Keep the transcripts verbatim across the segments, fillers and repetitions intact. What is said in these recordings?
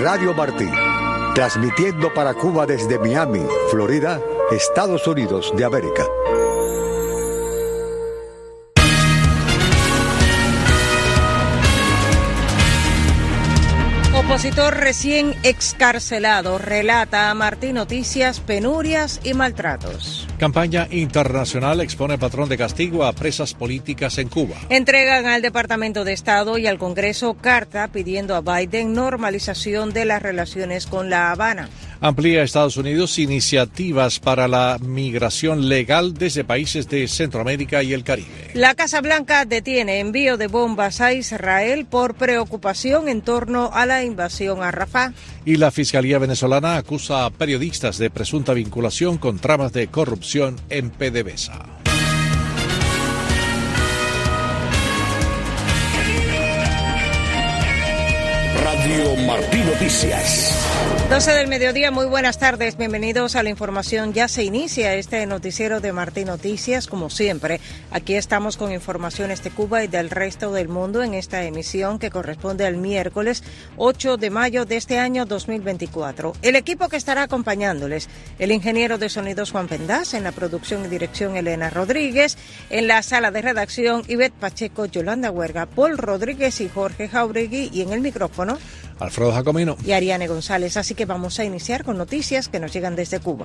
Radio Martí, transmitiendo para Cuba desde Miami, Florida, Estados Unidos de América. Opositor recién excarcelado relata a Martí Noticias penurias y maltratos. Campaña internacional expone patrón de castigo a presas políticas en Cuba. Entregan al Departamento de Estado y al Congreso carta pidiendo a Biden normalización de las relaciones con La Habana. Amplía Estados Unidos iniciativas para la migración legal desde países de Centroamérica y el Caribe. La Casa Blanca detiene envío de bombas a Israel por preocupación en torno a la invasión a Rafah. Y la Fiscalía venezolana acusa a periodistas de presunta vinculación con tramas de corrupción en PDVSA. Radio Martí Noticias. doce del mediodía, muy buenas tardes, bienvenidos a la información. Ya se inicia este noticiero de Martí Noticias, como siempre. Aquí estamos con informaciones de Cuba y del resto del mundo en esta emisión que corresponde al miércoles ocho de mayo de este año dos mil veinticuatro. El equipo que estará acompañándoles, el ingeniero de sonidos Juan Pendaz, en la producción y dirección Elena Rodríguez, en la sala de redacción Ivette Pacheco, Yolanda Huerga, Paul Rodríguez y Jorge Jauregui, y en el micrófono Alfredo Jacomino y Ariane González. Así que vamos a iniciar con noticias que nos llegan desde Cuba.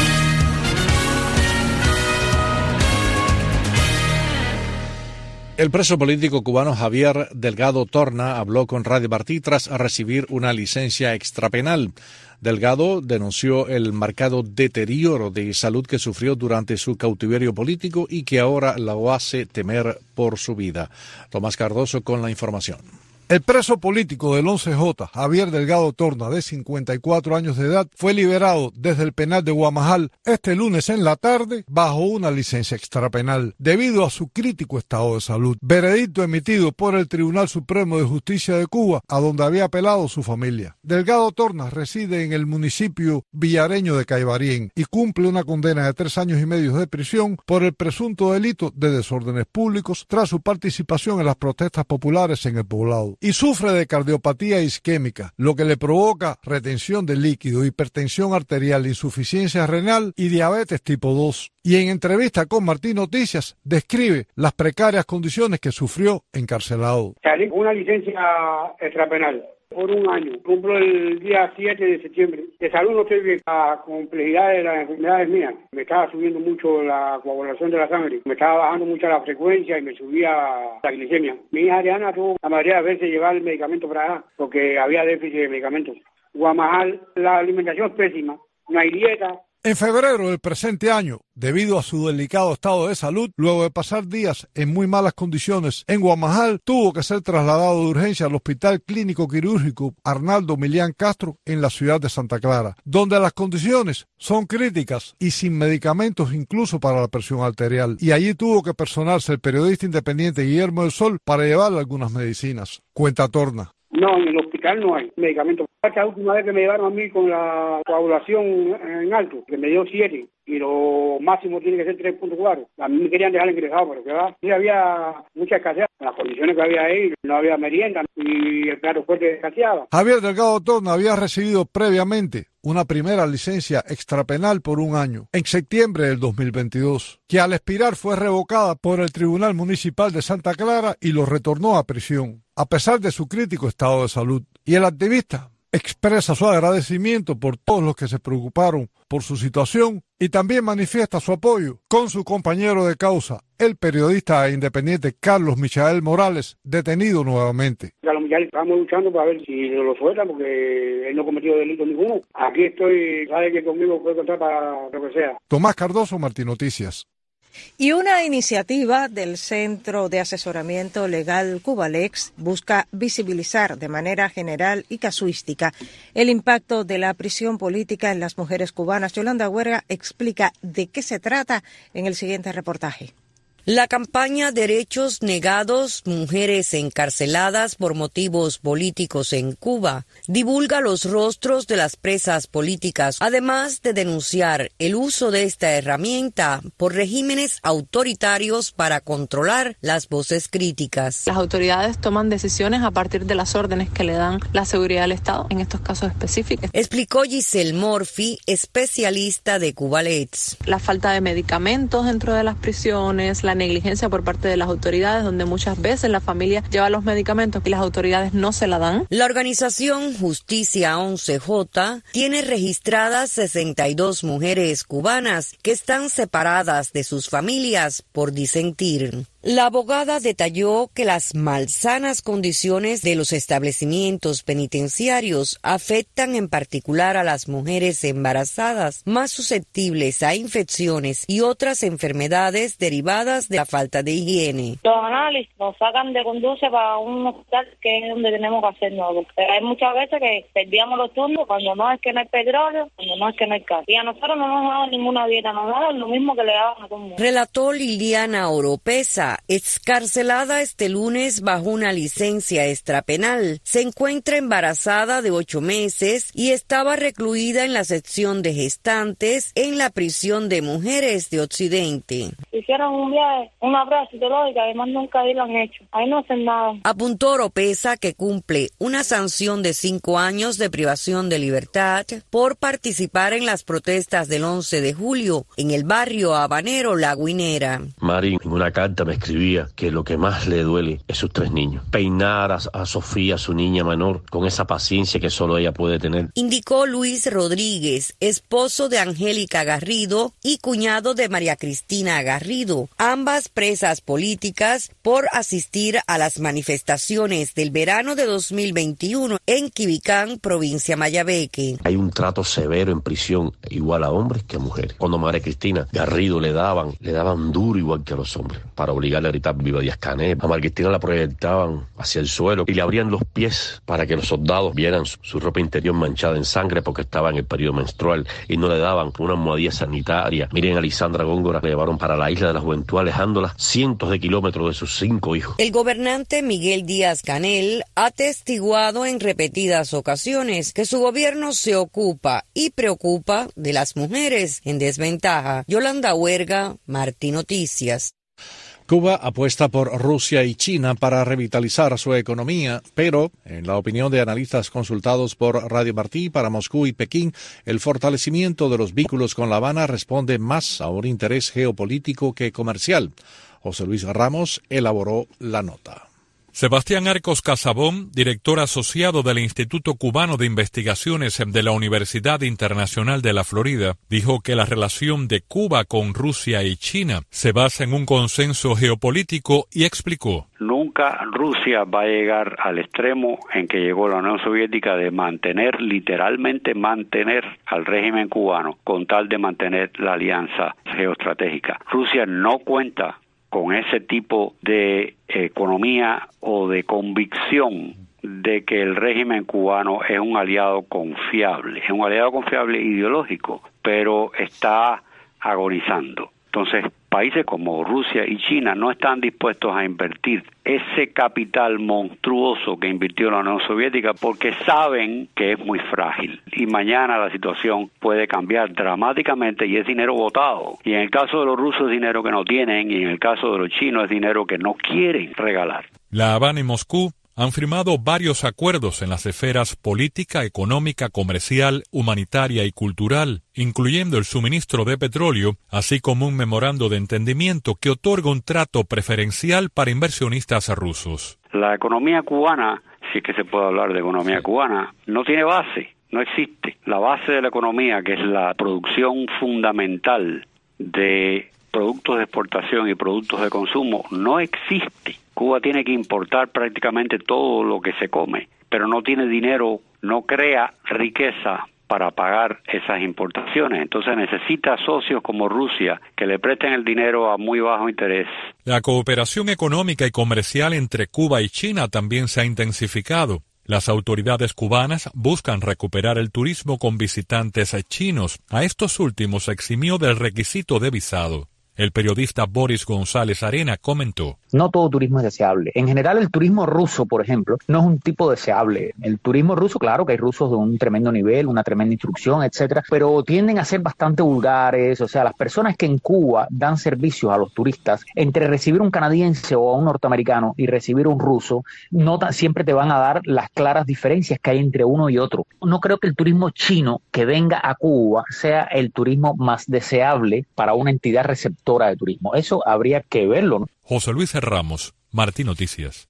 El preso político cubano Javier Delgado Torna habló con Radio Martí tras recibir una licencia extrapenal. Delgado denunció el marcado deterioro de salud que sufrió durante su cautiverio político y que ahora lo hace temer por su vida. Tomás Cardoso con la información. El preso político del once J, Javier Delgado Torna, de cincuenta y cuatro años de edad, fue liberado desde el penal de Guamajal este lunes en la tarde bajo una licencia extrapenal, debido a su crítico estado de salud. Veredicto emitido por el Tribunal Supremo de Justicia de Cuba, a donde había apelado su familia. Delgado Torna reside en el municipio villareño de Caibarien y cumple una condena de tres años y medio de prisión por el presunto delito de desórdenes públicos tras su participación en las protestas populares en el poblado. Y sufre de cardiopatía isquémica, lo que le provoca retención de líquido, hipertensión arterial, insuficiencia renal y diabetes tipo dos. Y en entrevista con Martí Noticias describe las precarias condiciones que sufrió encarcelado. Salí con una licencia extrapenal por un año. Cumplo el día siete de septiembre. De salud no estoy bien. La complejidad de las enfermedades mías. Me estaba subiendo mucho la coagulación de la sangre. Me estaba bajando mucho la frecuencia y me subía la glicemia. Mi hija Ariana tuvo la mayoría de veces llevar el medicamento para allá porque había déficit de medicamentos. Guamajal, la alimentación es pésima. No hay dieta. En febrero del presente año, debido a su delicado estado de salud, luego de pasar días en muy malas condiciones en Guamajal, tuvo que ser trasladado de urgencia al Hospital Clínico Quirúrgico Arnaldo Milián Castro en la ciudad de Santa Clara, donde las condiciones son críticas y sin medicamentos incluso para la presión arterial. Y allí tuvo que personarse el periodista independiente Guillermo del Sol para llevarle algunas medicinas. Cuenta Torna. No, en el hospital no hay medicamentos. Esta última vez que me llevaron a mí con la coagulación en alto, que me dio siete, y lo máximo tiene que ser tres punto cuatro. A mí me querían dejar ingresado, pero que va. Sí, había mucha escasez. En las condiciones que había ahí, no había merienda y el plato fuerte escaseaba. Javier Delgado Torna había recibido previamente una primera licencia extrapenal por un año, en septiembre del dos mil veintidós, que al expirar fue revocada por el Tribunal Municipal de Santa Clara y lo retornó a prisión, a pesar de su crítico estado de salud. Y el activista expresa su agradecimiento por todos los que se preocuparon por su situación y también manifiesta su apoyo con su compañero de causa, el periodista independiente Carlos Michael Morales, detenido nuevamente. Carlos Michael, estamos luchando para ver si lo sueltan porque él no cometió delito ninguno. Aquí estoy, sabe que conmigo puede contar para lo que sea. Tomás Cardoso, Martí Noticias. Y una iniciativa del Centro de Asesoramiento Legal Cubalex busca visibilizar de manera general y casuística el impacto de la prisión política en las mujeres cubanas. Yolanda Huerga explica de qué se trata en el siguiente reportaje. La campaña Derechos Negados, Mujeres Encarceladas por Motivos Políticos en Cuba divulga los rostros de las presas políticas, además de denunciar el uso de esta herramienta por regímenes autoritarios para controlar las voces críticas. Las autoridades toman decisiones a partir de las órdenes que le dan la seguridad del Estado, en estos casos específicos. Explicó Giselle Murphy, especialista de Cubalets. La falta de medicamentos dentro de las prisiones, la negligencia por parte de las autoridades, donde muchas veces la familia lleva los medicamentos y las autoridades no se la dan. La organización Justicia once J tiene registradas sesenta y dos mujeres cubanas que están separadas de sus familias por disentir. La abogada detalló que las malsanas condiciones de los establecimientos penitenciarios afectan en particular a las mujeres embarazadas, más susceptibles a infecciones y otras enfermedades derivadas de la falta de higiene. Los análisis nos sacan de conduce para un hospital que es donde tenemos que hacernos, porque hay muchas veces que perdíamos los turnos cuando no es que no hay petróleo, cuando no es que no hay gas. Y a nosotros no nos daban ninguna dieta, nos daban lo mismo que le daban a todo el mundo. Relató Liliana Oropesa, excarcelada este lunes bajo una licencia extrapenal. Se encuentra embarazada de ocho meses y estaba recluida en la sección de gestantes en la prisión de mujeres de Occidente. Hicieron un viaje, una prueba citológica, además nunca ahí lo han hecho. Ahí no hacen nada. Apuntó Oropesa que cumple una sanción de cinco años de privación de libertad por participar en las protestas del once de julio en el barrio habanero La Guinera. Mari en una carta me escribía que lo que más le duele es sus tres niños. Peinar a, a Sofía, su niña menor, con esa paciencia que solo ella puede tener. Indicó Luis Rodríguez, esposo de Angélica Garrido y cuñado de María Cristina Garrido, ambas presas políticas por asistir a las manifestaciones del verano de dos mil veintiuno en Quibicán, provincia Mayabeque. Hay un trato severo en prisión, igual a hombres que a mujeres. Cuando María Cristina Garrido le daban, le daban duro igual que a los hombres, para obligarle a gritar viva Díaz-Canel. A María Cristina la proyectaban hacia el suelo y le abrían los pies para que los soldados vieran su, su ropa interior manchada en sangre porque estaba en el periodo menstrual y no le daban una almohadilla sanitaria. Miren a Lisandra Góngora, la llevaron para la isla de la Juventud alejándola cientos de kilómetros de sus cinco hijos. El gobernante Miguel Díaz-Canel ha atestiguado en repetidas ocasiones que su gobierno se ocupa y preocupa de las mujeres en desventaja. Yolanda Huerga, Martí Noticias. Cuba apuesta por Rusia y China para revitalizar su economía, pero, en la opinión de analistas consultados por Radio Martí para Moscú y Pekín, el fortalecimiento de los vínculos con La Habana responde más a un interés geopolítico que comercial. José Luis Ramos elaboró la nota. Sebastián Arcos Casabón, director asociado del Instituto Cubano de Investigaciones de la Universidad Internacional de la Florida, dijo que la relación de Cuba con Rusia y China se basa en un consenso geopolítico y explicó: nunca Rusia va a llegar al extremo en que llegó la Unión Soviética de mantener, literalmente mantener al régimen cubano con tal de mantener la alianza geoestratégica. Rusia no cuenta con ese tipo de economía o de convicción de que el régimen cubano es un aliado confiable, es un aliado confiable ideológico, pero está agonizando. Entonces, países como Rusia y China no están dispuestos a invertir ese capital monstruoso que invirtió la Unión Soviética porque saben que es muy frágil y mañana la situación puede cambiar dramáticamente y es dinero botado. Y en el caso de los rusos es dinero que no tienen y en el caso de los chinos es dinero que no quieren regalar. La Habana y Moscú han firmado varios acuerdos en las esferas política, económica, comercial, humanitaria y cultural, incluyendo el suministro de petróleo, así como un memorando de entendimiento que otorga un trato preferencial para inversionistas rusos. La economía cubana, si es que se puede hablar de economía cubana, no tiene base, no existe. La base de la economía, que es la producción fundamental de productos de exportación y productos de consumo, no existe. Cuba tiene que importar prácticamente todo lo que se come, pero no tiene dinero, no crea riqueza para pagar esas importaciones. Entonces necesita socios como Rusia que le presten el dinero a muy bajo interés. La cooperación económica y comercial entre Cuba y China también se ha intensificado. Las autoridades cubanas buscan recuperar el turismo con visitantes chinos. A estos últimos se eximió del requisito de visado. El periodista Boris González Arena comentó: no todo turismo es deseable. En general, el turismo ruso, por ejemplo, no es un tipo deseable. El turismo ruso, claro que hay rusos de un tremendo nivel, una tremenda instrucción, etcétera, pero tienden a ser bastante vulgares. O sea, las personas que en Cuba dan servicios a los turistas, entre recibir un canadiense o a un norteamericano y recibir un ruso, no tan, siempre te van a dar las claras diferencias que hay entre uno y otro. No creo que el turismo chino que venga a Cuba sea el turismo más deseable para una entidad receptora de turismo. Eso habría que verlo, ¿no? José Luis Ramos, Martín Noticias.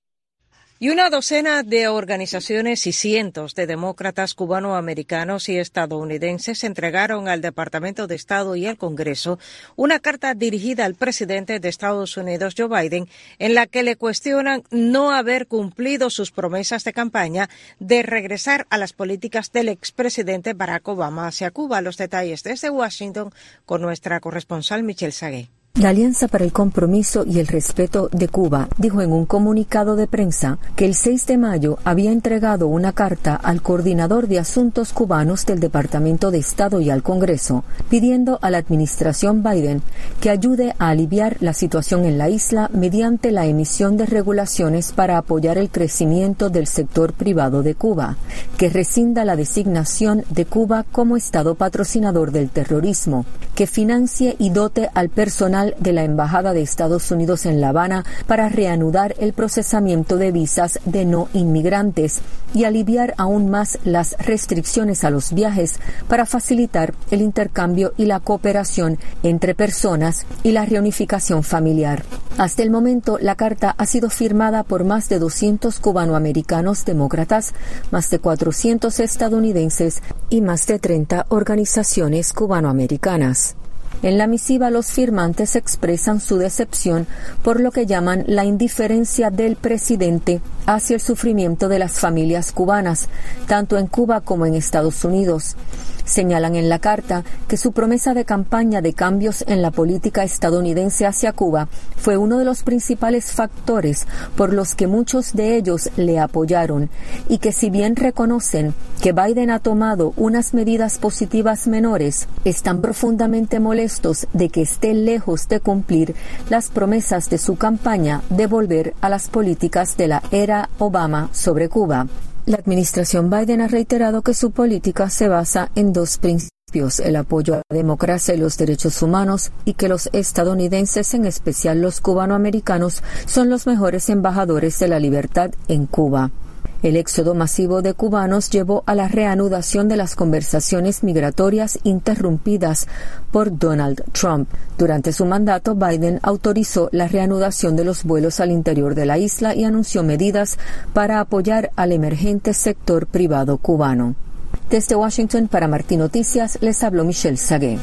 Y una docena de organizaciones y cientos de demócratas cubanoamericanos y estadounidenses entregaron al Departamento de Estado y al Congreso una carta dirigida al presidente de Estados Unidos, Joe Biden, en la que le cuestionan no haber cumplido sus promesas de campaña de regresar a las políticas del expresidente Barack Obama hacia Cuba. Los detalles desde Washington con nuestra corresponsal Michelle Sagué. La Alianza para el Compromiso y el Respeto de Cuba dijo en un comunicado de prensa que el seis de mayo había entregado una carta al coordinador de asuntos cubanos del Departamento de Estado y al Congreso, pidiendo a la administración Biden que ayude a aliviar la situación en la isla mediante la emisión de regulaciones para apoyar el crecimiento del sector privado de Cuba, que rescinda la designación de Cuba como Estado patrocinador del terrorismo, que financie y dote al personal de la Embajada de Estados Unidos en La Habana para reanudar el procesamiento de visas de no inmigrantes y aliviar aún más las restricciones a los viajes para facilitar el intercambio y la cooperación entre personas y la reunificación familiar. Hasta el momento, la carta ha sido firmada por más de doscientos cubanoamericanos demócratas, más de cuatrocientos estadounidenses y más de treinta organizaciones cubanoamericanas. En la misiva, los firmantes expresan su decepción por lo que llaman la indiferencia del presidente hacia el sufrimiento de las familias cubanas, tanto en Cuba como en Estados Unidos. Señalan en la carta que su promesa de campaña de cambios en la política estadounidense hacia Cuba fue uno de los principales factores por los que muchos de ellos le apoyaron y que, si bien reconocen que Biden ha tomado unas medidas positivas menores, están profundamente molestos de que esté lejos de cumplir las promesas de su campaña de volver a las políticas de la era Obama sobre Cuba. La administración Biden ha reiterado que su política se basa en dos principios: el apoyo a la democracia y los derechos humanos, y que los estadounidenses, en especial los cubanoamericanos, son los mejores embajadores de la libertad en Cuba. El éxodo masivo de cubanos llevó a la reanudación de las conversaciones migratorias interrumpidas por Donald Trump. Durante su mandato, Biden autorizó la reanudación de los vuelos al interior de la isla y anunció medidas para apoyar al emergente sector privado cubano. Desde Washington, para Martín Noticias, les habló Michelle Sagué.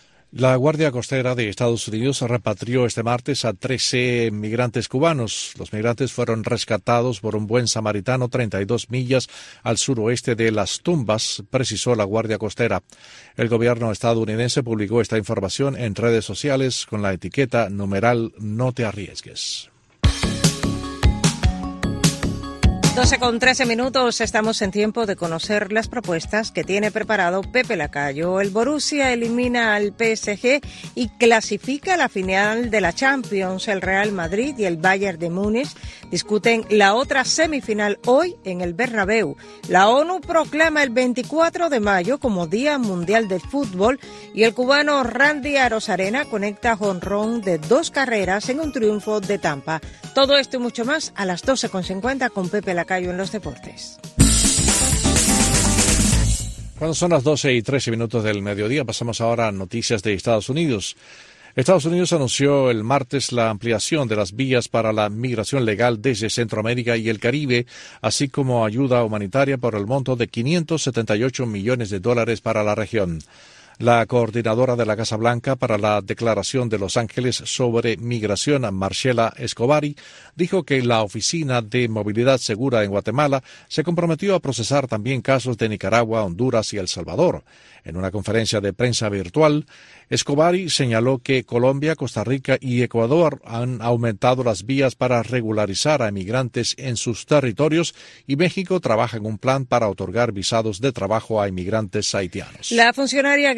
La Guardia Costera de Estados Unidos repatrió este martes a trece migrantes cubanos. Los migrantes fueron rescatados por un buen samaritano treinta y dos millas al suroeste de Las Tumbas, precisó la Guardia Costera. El gobierno estadounidense publicó esta información en redes sociales con la etiqueta numeral no te arriesgues. doce con trece minutos, estamos en tiempo de conocer las propuestas que tiene preparado Pepe Lacayo. El Borussia elimina al P S G y clasifica a la final de la Champions. El Real Madrid y el Bayern de Múnich discuten la otra semifinal hoy en el Bernabéu. La ONU proclama el veinticuatro de mayo como Día Mundial del Fútbol y el cubano Randy Arozarena conecta jonrón de dos carreras en un triunfo de Tampa. Todo esto y mucho más a las doce con cincuenta con Pepe Lacayo en los deportes. Cuando son las doce y trece minutos del mediodía, pasamos ahora a noticias de Estados Unidos. Estados Unidos anunció el martes la ampliación de las vías para la migración legal desde Centroamérica y el Caribe, así como ayuda humanitaria por el monto de quinientos setenta y ocho millones de dólares para la región. La coordinadora de la Casa Blanca para la Declaración de Los Ángeles sobre Migración, Marcela Escobari, dijo que la Oficina de Movilidad Segura en Guatemala se comprometió a procesar también casos de Nicaragua, Honduras y El Salvador. En una conferencia de prensa virtual, Escobari señaló que Colombia, Costa Rica y Ecuador han aumentado las vías para regularizar a inmigrantes en sus territorios y México trabaja en un plan para otorgar visados de trabajo a inmigrantes haitianos. La funcionaria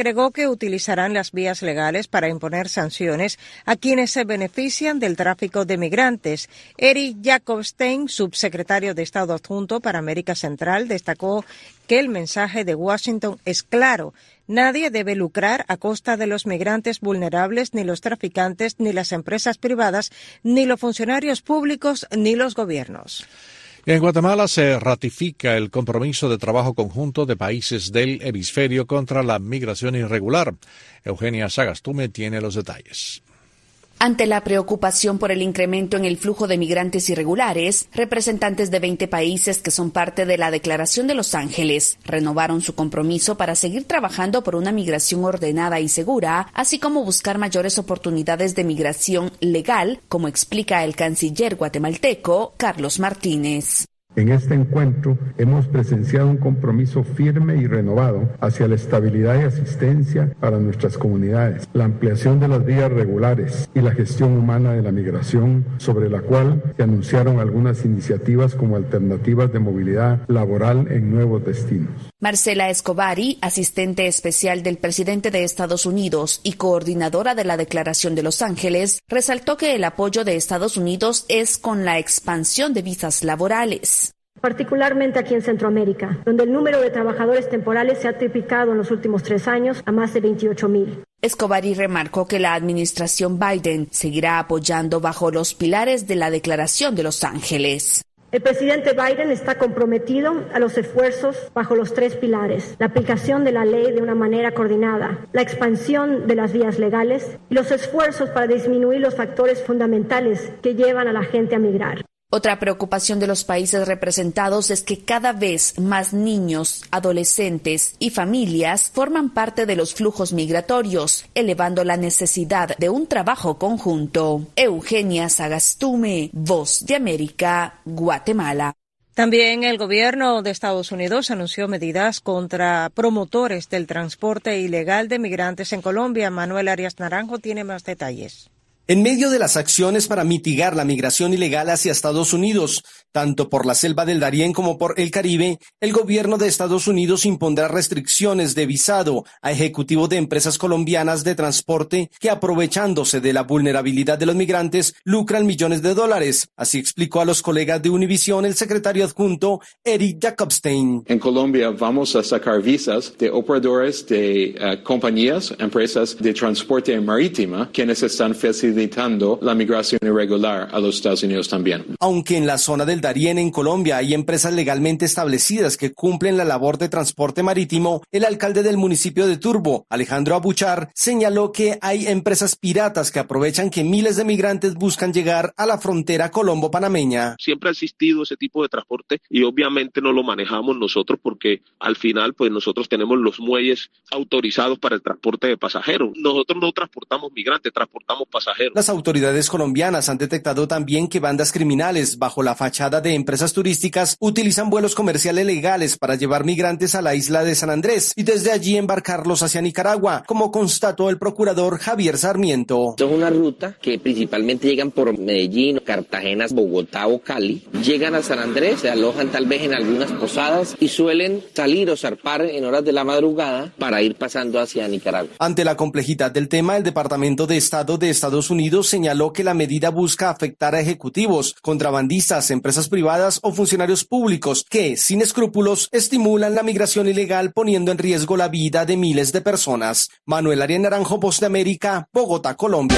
agregó que utilizarán las vías legales para imponer sanciones a quienes se benefician del tráfico de migrantes. Eric Jacobstein, subsecretario de Estado adjunto para América Central, destacó que el mensaje de Washington es claro. Nadie debe lucrar a costa de los migrantes vulnerables, ni los traficantes, ni las empresas privadas, ni los funcionarios públicos, ni los gobiernos. En Guatemala se ratifica el compromiso de trabajo conjunto de países del hemisferio contra la migración irregular. Eugenia Sagastume tiene los detalles. Ante la preocupación por el incremento en el flujo de migrantes irregulares, representantes de veinte países que son parte de la Declaración de Los Ángeles renovaron su compromiso para seguir trabajando por una migración ordenada y segura, así como buscar mayores oportunidades de migración legal, como explica el canciller guatemalteco Carlos Martínez. En este encuentro hemos presenciado un compromiso firme y renovado hacia la estabilidad y asistencia para nuestras comunidades, la ampliación de las vías regulares y la gestión humana de la migración, sobre la cual se anunciaron algunas iniciativas como alternativas de movilidad laboral en nuevos destinos. Marcela Escobari, asistente especial del presidente de Estados Unidos y coordinadora de la Declaración de Los Ángeles, resaltó que el apoyo de Estados Unidos es con la expansión de visas laborales. Particularmente aquí en Centroamérica, donde el número de trabajadores temporales se ha triplicado en los últimos tres años a más de veintiocho mil. Escobari remarcó que la administración Biden seguirá apoyando bajo los pilares de la Declaración de Los Ángeles. El presidente Biden está comprometido a los esfuerzos bajo los tres pilares: la aplicación de la ley de una manera coordinada, la expansión de las vías legales y los esfuerzos para disminuir los factores fundamentales que llevan a la gente a migrar. Otra preocupación de los países representados es que cada vez más niños, adolescentes y familias forman parte de los flujos migratorios, elevando la necesidad de un trabajo conjunto. Eugenia Sagastume, Voz de América, Guatemala. También el gobierno de Estados Unidos anunció medidas contra promotores del transporte ilegal de migrantes en Colombia. Manuel Arias Naranjo tiene más detalles. En medio de las acciones para mitigar la migración ilegal hacia Estados Unidos, tanto por la selva del Darién como por el Caribe, el gobierno de Estados Unidos impondrá restricciones de visado a ejecutivos de empresas colombianas de transporte que, aprovechándose de la vulnerabilidad de los migrantes, lucran millones de dólares. Así explicó a los colegas de Univisión el secretario adjunto Eric Jacobstein. En Colombia vamos a sacar visas de operadores de uh, compañías, empresas de transporte marítimo, quienes están facilitando la migración irregular a los Estados Unidos también. Aunque en la zona del Darién, en Colombia, hay empresas legalmente establecidas que cumplen la labor de transporte marítimo, el alcalde del municipio de Turbo, Alejandro Abuchar, señaló que hay empresas piratas que aprovechan que miles de migrantes buscan llegar a la frontera colombo-panameña. Siempre ha existido ese tipo de transporte y obviamente no lo manejamos nosotros porque al final pues nosotros tenemos los muelles autorizados para el transporte de pasajeros. Nosotros no transportamos migrantes, transportamos pasajeros. Las autoridades colombianas han detectado también que bandas criminales, bajo la fachada de empresas turísticas, utilizan vuelos comerciales legales para llevar migrantes a la isla de San Andrés y desde allí embarcarlos hacia Nicaragua, como constató el procurador Javier Sarmiento. Es una ruta que principalmente llegan por Medellín, Cartagena, Bogotá o Cali, llegan a San Andrés, se alojan tal vez en algunas posadas y suelen salir o zarpar en horas de la madrugada para ir pasando hacia Nicaragua. Ante la complejidad del tema, el Departamento de Estado de Estados Unidos señaló que la medida busca afectar a ejecutivos, contrabandistas, empresas privadas o funcionarios públicos que, sin escrúpulos, estimulan la migración ilegal poniendo en riesgo la vida de miles de personas. Manuel Arias Naranjo, Voz de América, Bogotá, Colombia.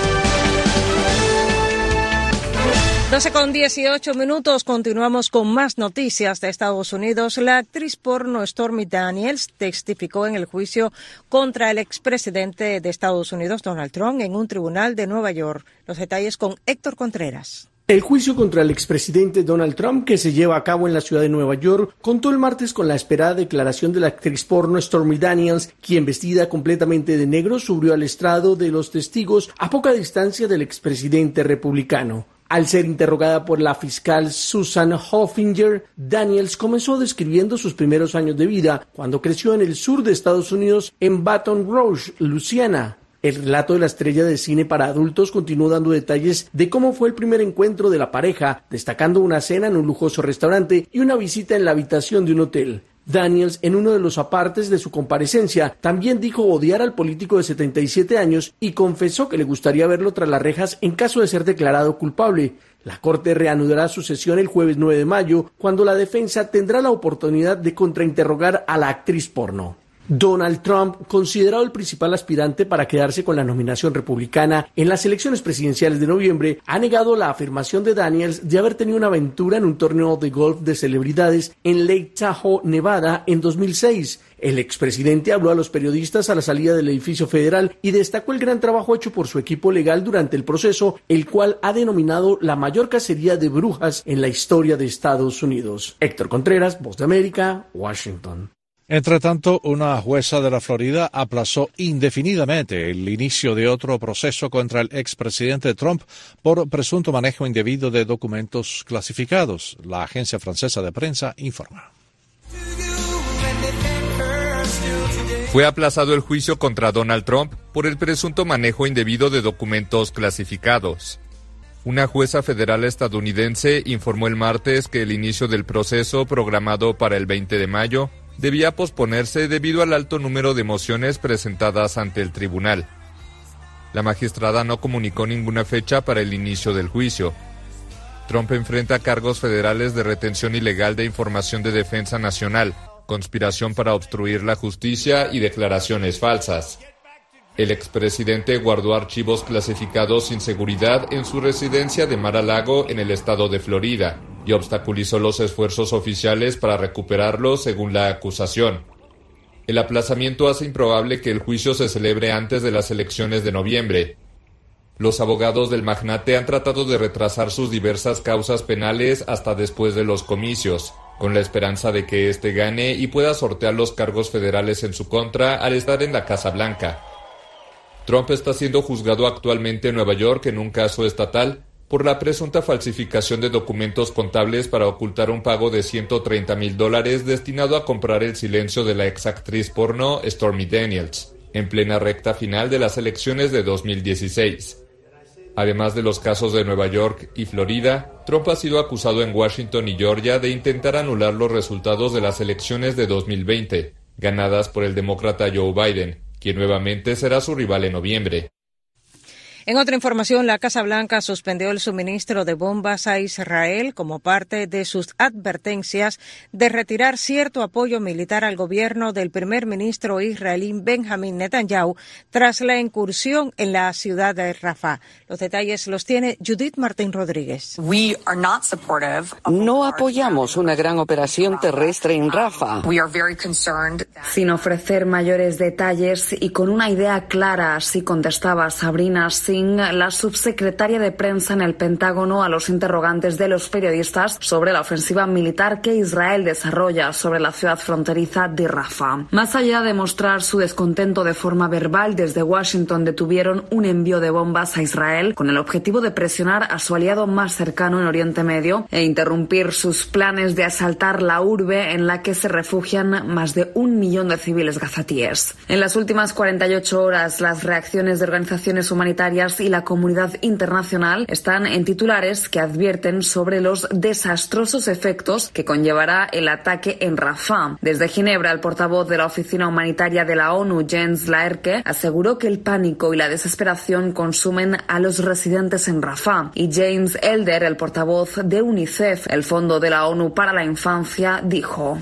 doce con dieciocho minutos, continuamos con más noticias de Estados Unidos. La actriz porno Stormy Daniels testificó en el juicio contra el expresidente de Estados Unidos, Donald Trump, en un tribunal de Nueva York. Los detalles con Héctor Contreras. El juicio contra el expresidente Donald Trump, que se lleva a cabo en la ciudad de Nueva York, contó el martes con la esperada declaración de la actriz porno Stormy Daniels, quien, vestida completamente de negro, subió al estrado de los testigos a poca distancia del expresidente republicano. Al ser interrogada por la fiscal Susan Hoffinger, Daniels comenzó describiendo sus primeros años de vida, cuando creció en el sur de Estados Unidos, en Baton Rouge, Luisiana. El relato de la estrella de cine para adultos continuó dando detalles de cómo fue el primer encuentro de la pareja, destacando una cena en un lujoso restaurante y una visita en la habitación de un hotel. Daniels, en uno de los apartes de su comparecencia, también dijo odiar al político de setenta y siete años y confesó que le gustaría verlo tras las rejas en caso de ser declarado culpable. La Corte reanudará su sesión el jueves nueve de mayo, cuando la defensa tendrá la oportunidad de contrainterrogar a la actriz porno. Donald Trump, considerado el principal aspirante para quedarse con la nominación republicana en las elecciones presidenciales de noviembre, ha negado la afirmación de Daniels de haber tenido una aventura en un torneo de golf de celebridades en Lake Tahoe, Nevada, en dos mil seis. El expresidente habló a los periodistas a la salida del edificio federal y destacó el gran trabajo hecho por su equipo legal durante el proceso, el cual ha denominado la mayor cacería de brujas en la historia de Estados Unidos. Héctor Contreras, Voz de América, Washington. Entre tanto, una jueza de la Florida aplazó indefinidamente el inicio de otro proceso contra el expresidente Trump por presunto manejo indebido de documentos clasificados. La agencia francesa de prensa informa. Fue aplazado el juicio contra Donald Trump por el presunto manejo indebido de documentos clasificados. Una jueza federal estadounidense informó el martes que el inicio del proceso, programado para el veinte de mayo, debía posponerse debido al alto número de mociones presentadas ante el tribunal. La magistrada no comunicó ninguna fecha para el inicio del juicio. Trump enfrenta cargos federales de retención ilegal de información de defensa nacional, conspiración para obstruir la justicia y declaraciones falsas. El expresidente guardó archivos clasificados sin seguridad en su residencia de Mar-a-Lago en el estado de Florida y obstaculizó los esfuerzos oficiales para recuperarlos, según la acusación. El aplazamiento hace improbable que el juicio se celebre antes de las elecciones de noviembre. Los abogados del magnate han tratado de retrasar sus diversas causas penales hasta después de los comicios, con la esperanza de que éste gane y pueda sortear los cargos federales en su contra al estar en la Casa Blanca. Trump está siendo juzgado actualmente en Nueva York en un caso estatal por la presunta falsificación de documentos contables para ocultar un pago de ciento treinta mil dólares destinado a comprar el silencio de la exactriz porno Stormy Daniels, en plena recta final de las elecciones de dos mil dieciséis. Además de los casos de Nueva York y Florida, Trump ha sido acusado en Washington y Georgia de intentar anular los resultados de las elecciones de dos mil veinte, ganadas por el demócrata Joe Biden, quien nuevamente será su rival en noviembre. En otra información, la Casa Blanca suspendió el suministro de bombas a Israel como parte de sus advertencias de retirar cierto apoyo militar al gobierno del primer ministro israelí Benjamin Netanyahu tras la incursión en la ciudad de Rafah. Los detalles los tiene Judith Martín Rodríguez. No apoyamos una gran operación terrestre en Rafah. Sin ofrecer mayores detalles y con una idea clara, así contestaba Sabrina Singh, la subsecretaria de prensa en el Pentágono, a los interrogantes de los periodistas sobre la ofensiva militar que Israel desarrolla sobre la ciudad fronteriza de Rafah. Más allá de mostrar su descontento de forma verbal, desde Washington detuvieron un envío de bombas a Israel con el objetivo de presionar a su aliado más cercano en Oriente Medio e interrumpir sus planes de asaltar la urbe en la que se refugian más de un millón de civiles gazatíes. En las últimas cuarenta y ocho horas, las reacciones de organizaciones humanitarias y la comunidad internacional están en titulares que advierten sobre los desastrosos efectos que conllevará el ataque en Rafah. Desde Ginebra, el portavoz de la Oficina Humanitaria de la ONU, Jens Laerke, aseguró que el pánico y la desesperación consumen a los residentes en Rafah. Y James Elder, el portavoz de UNICEF, el Fondo de la ONU para la Infancia, dijo: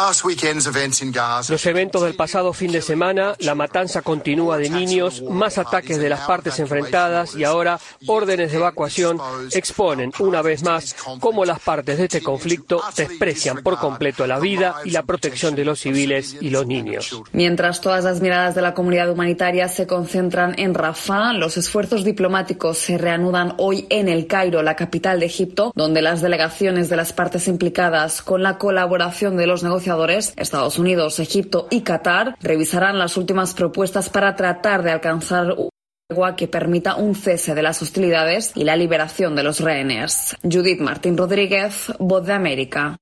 Los eventos del pasado fin de semana, la matanza continua de niños, más ataques de las partes enfrentadas y ahora órdenes de evacuación exponen una vez más cómo las partes de este conflicto desprecian por completo la vida y la protección de los civiles y los niños. Mientras todas las miradas de la comunidad humanitaria se concentran en Rafah, los esfuerzos diplomáticos se reanudan hoy en El Cairo, la capital de Egipto, donde las delegaciones de las partes implicadas, con la colaboración de los negociadores, Estados Unidos, Egipto y Qatar, revisarán las últimas propuestas para tratar de alcanzar que permita un cese de las hostilidades y la liberación de los rehenes. Judith Martín Rodríguez, Voz de América.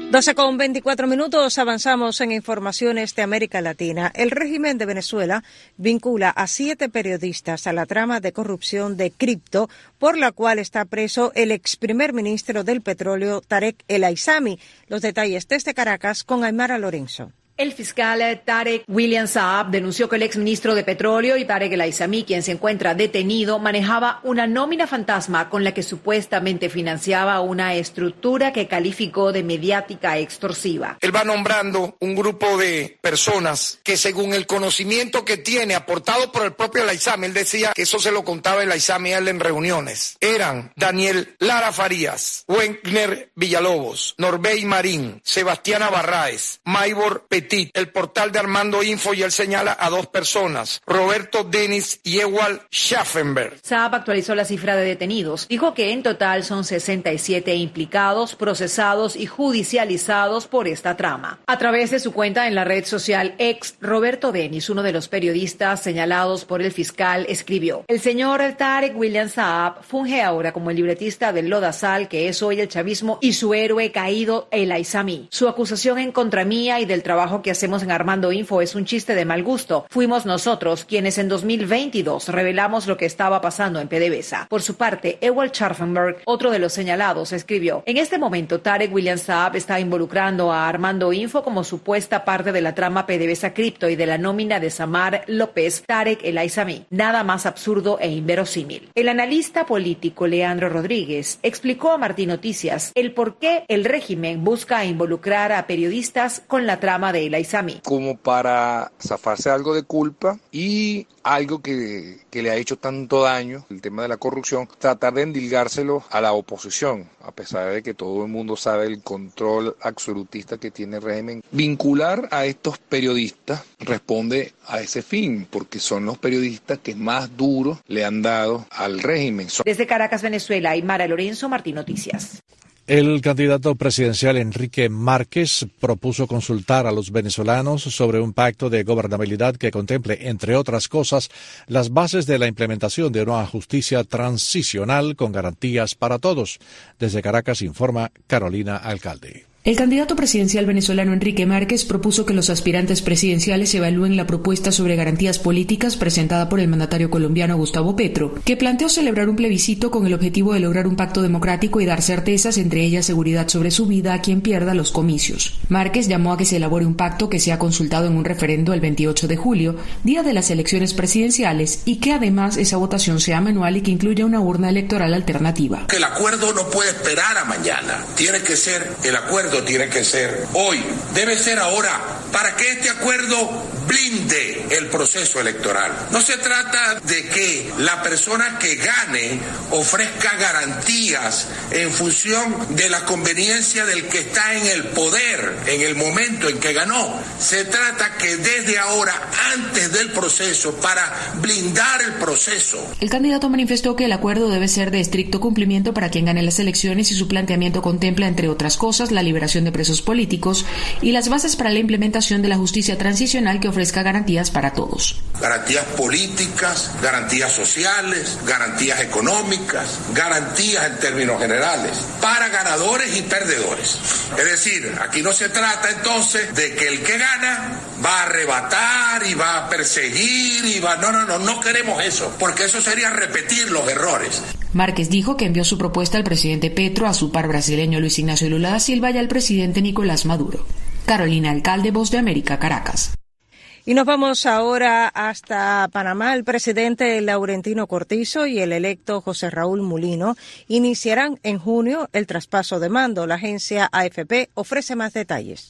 doce con veinticuatro minutos, avanzamos en informaciones de América Latina. El régimen de Venezuela vincula a siete periodistas a la trama de corrupción de cripto, por la cual está preso el ex primer ministro del petróleo, Tarek El Aissami. Los detalles desde Caracas con Aymara Lorenzo. El fiscal Tarek William Saab denunció que el exministro de Petróleo y Tarek El Aissami, quien se encuentra detenido, manejaba una nómina fantasma con la que supuestamente financiaba una estructura que calificó de mediática extorsiva. Él va nombrando un grupo de personas que, según el conocimiento que tiene aportado por el propio El Aissami, él decía que eso se lo contaba El Aissami a él en reuniones, eran Daniel Lara Farías, Wegner Villalobos, Norbey Marín, Sebastiana Barraez, Maybor Petit, el portal de Armando Info, y él señala a dos personas, Roberto Denis y Ewald Schaffenberg. Saab actualizó la cifra de detenidos. Dijo que en total son sesenta y siete implicados, procesados y judicializados por esta trama. A través de su cuenta en la red social X, Roberto Denis, uno de los periodistas señalados por el fiscal, escribió: el señor Tarek William Saab funge ahora como el libretista del lodazal que es hoy el chavismo y su héroe caído, El Aissami. Su acusación en contra mía y del trabajo que hacemos en Armando Info es un chiste de mal gusto. Fuimos nosotros quienes en dos mil veintidós revelamos lo que estaba pasando en PDVSA. Por su parte, Ewald Scharfenberg, otro de los señalados, escribió: en este momento Tarek William Saab está involucrando a Armando Info como supuesta parte de la trama PDVSA Cripto y de la nómina de Samar López Tarek El Aissami. Nada más absurdo e inverosímil. El analista político Leandro Rodríguez explicó a Martín Noticias el por qué el régimen busca involucrar a periodistas con la trama de El Aissami. Como para zafarse algo de culpa y algo que, que le ha hecho tanto daño, el tema de la corrupción, tratar de endilgárselo a la oposición, a pesar de que todo el mundo sabe el control absolutista que tiene el régimen. Vincular a estos periodistas responde a ese fin, porque son los periodistas que más duro le han dado al régimen. Desde Caracas, Venezuela, Aymara Lorenzo, Martín Noticias. El candidato presidencial Enrique Márquez propuso consultar a los venezolanos sobre un pacto de gobernabilidad que contemple, entre otras cosas, las bases de la implementación de una justicia transicional con garantías para todos. Desde Caracas informa Carolina Alcalde. El candidato presidencial venezolano Enrique Márquez propuso que los aspirantes presidenciales evalúen la propuesta sobre garantías políticas presentada por el mandatario colombiano Gustavo Petro, que planteó celebrar un plebiscito con el objetivo de lograr un pacto democrático y dar certezas, entre ellas seguridad sobre su vida a quien pierda los comicios. Márquez llamó a que se elabore un pacto que sea consultado en un referendo el veintiocho de julio, día de las elecciones presidenciales, y que además esa votación sea manual y que incluya una urna electoral alternativa. Que el acuerdo no puede esperar a mañana, tiene que ser el acuerdo tiene que ser hoy, debe ser ahora, para que este acuerdo blinde el proceso electoral. No se trata de que la persona que gane ofrezca garantías en función de la conveniencia del que está en el poder en el momento en que ganó. Se trata que desde ahora, antes del proceso, para blindar el proceso. El candidato manifestó que el acuerdo debe ser de estricto cumplimiento para quien gane las elecciones y su planteamiento contempla, entre otras cosas, la liberación de presos políticos y las bases para la implementación de la justicia transicional que ofrezca garantías para todos. Garantías políticas, garantías sociales, garantías económicas, garantías en términos generales, para ganadores y perdedores. Es decir, aquí no se trata entonces de que el que gana va a arrebatar y va a perseguir y va... No, no, no, no queremos eso, porque eso sería repetir los errores. Márquez dijo que envió su propuesta al presidente Petro, a su par brasileño Luis Ignacio Lula da Silva y al presidente Nicolás Maduro. Carolina Alcalde, Voz de América, Caracas. Y nos vamos ahora hasta Panamá. El presidente Laurentino Cortizo y el electo José Raúl Mulino iniciarán en junio el traspaso de mando. La agencia A F P ofrece más detalles.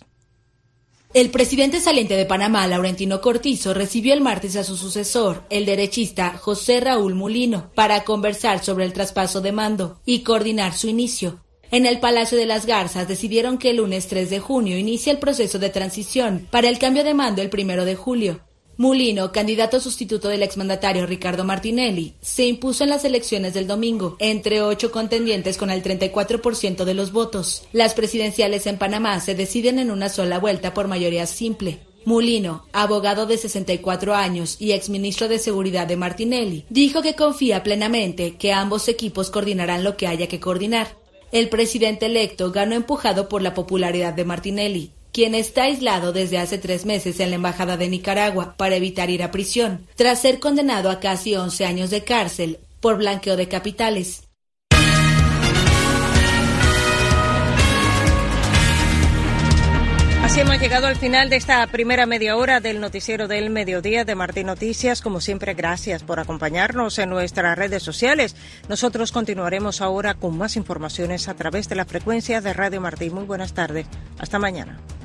El presidente saliente de Panamá, Laurentino Cortizo, recibió el martes a su sucesor, el derechista José Raúl Mulino, para conversar sobre el traspaso de mando y coordinar su inicio. En el Palacio de las Garzas decidieron que el lunes tres de junio inicia el proceso de transición para el cambio de mando el primero de julio. Mulino, candidato sustituto del exmandatario Ricardo Martinelli, se impuso en las elecciones del domingo, entre ocho contendientes con el treinta y cuatro por ciento de los votos. Las presidenciales en Panamá se deciden en una sola vuelta por mayoría simple. Mulino, abogado de sesenta y cuatro años y exministro de Seguridad de Martinelli, dijo que confía plenamente que ambos equipos coordinarán lo que haya que coordinar. El presidente electo ganó empujado por la popularidad de Martinelli, quien está aislado desde hace tres meses en la Embajada de Nicaragua para evitar ir a prisión, tras ser condenado a casi once años de cárcel por blanqueo de capitales. Así hemos llegado al final de esta primera media hora del noticiero del mediodía de Martín Noticias. Como siempre, gracias por acompañarnos en nuestras redes sociales. Nosotros continuaremos ahora con más informaciones a través de la frecuencia de Radio Martín. Muy buenas tardes. Hasta mañana.